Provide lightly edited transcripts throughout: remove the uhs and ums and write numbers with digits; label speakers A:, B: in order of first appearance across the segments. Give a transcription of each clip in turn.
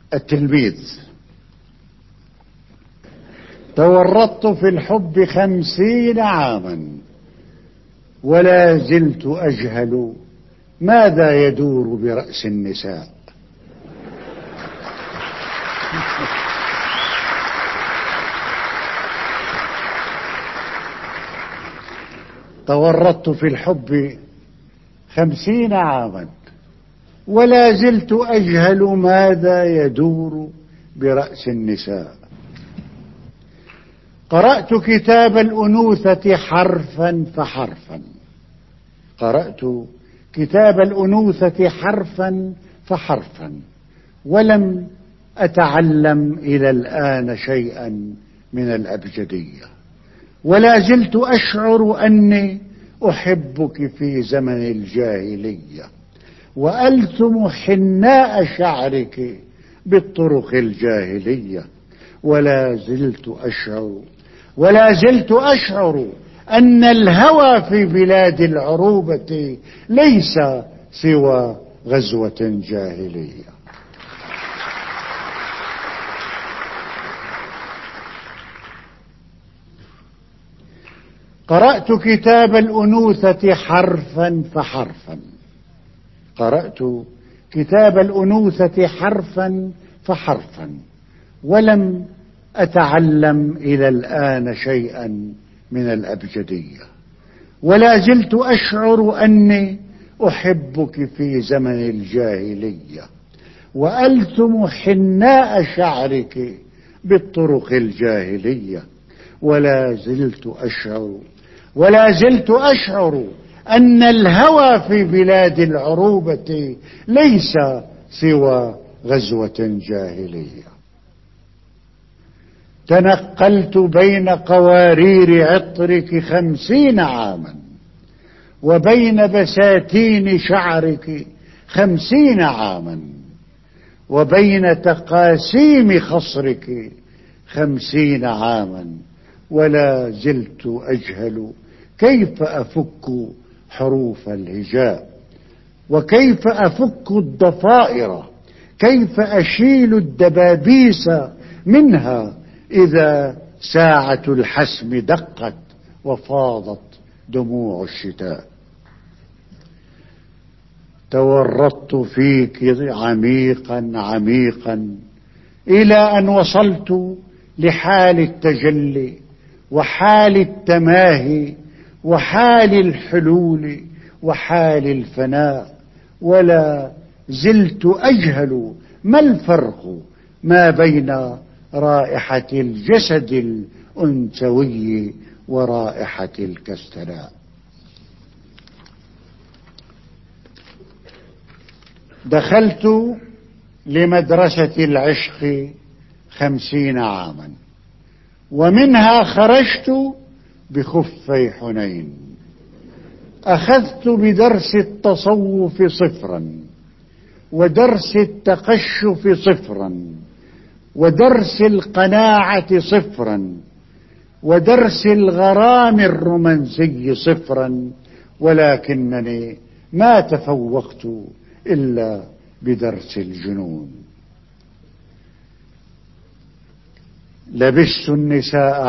A: التلميذ. تورطت في الحب 50 عاما ولا زلت أجهل ماذا يدور برأس النساء. تورطت في الحب 50 عاما ولا زلت أجهل ماذا يدور برأس النساء. قرأت كتاب الأنوثة حرفا فحرفا، قرأت كتاب الأنوثة حرفا فحرفا ولم أتعلم إلى الآن شيئا من الأبجدية، ولا زلت أشعر أني أحبك في زمن الجاهلية، وألثم حناء شعرك بالطرق الجاهلية، ولا زلت أشعر أن الهوى في بلاد العروبة ليس سوى غزوة جاهلية. قرأت كتاب الأنوثة حرفا فحرفا، قرأت كتاب الأنوثة حرفا فحرفا ولم أتعلم إلى الآن شيئا من الأبجدية، ولا زلت أشعر أني أحبك في زمن الجاهلية، وألثم حناء شعرك بالطرق الجاهلية، ولا زلت أشعر أن الهوى في بلاد العروبة ليس سوى غزوة جاهلية. تنقلت بين قوارير عطرك 50 عاما وبين بساتين شعرك 50 عاما وبين تقاسيم خصرك 50 عاما، ولا زلت أجهل كيف أفك حروف الهجاء، وكيف أفك الضفائر، كيف أشيل الدبابيس منها إذا ساعة الحسم دقت وفاضت دموع الشتاء. تورطت فيك عميقا عميقا إلى أن وصلت لحال التجلي وحال التماهي وحال الحلول وحال الفناء، ولا زلت أجهل ما الفرق ما بين رائحة الجسد الأنثوي ورائحة الكستناء. دخلت لمدرسة العشق 50 عاما ومنها خرجت بخفي حنين. أخذت بدرس التصوف 0 ودرس التقشف 0 ودرس القناعة 0 ودرس الغرام الرومانسي 0، ولكنني ما تفوقت إلا بدرس الجنون. لبست النساء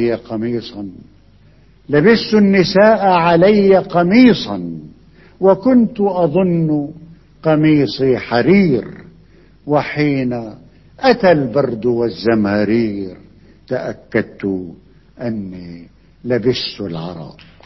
A: علي قميصا وكنت أظن قميصي حرير، وحين أتى البرد والزمهرير تأكدت أني لبست العراء.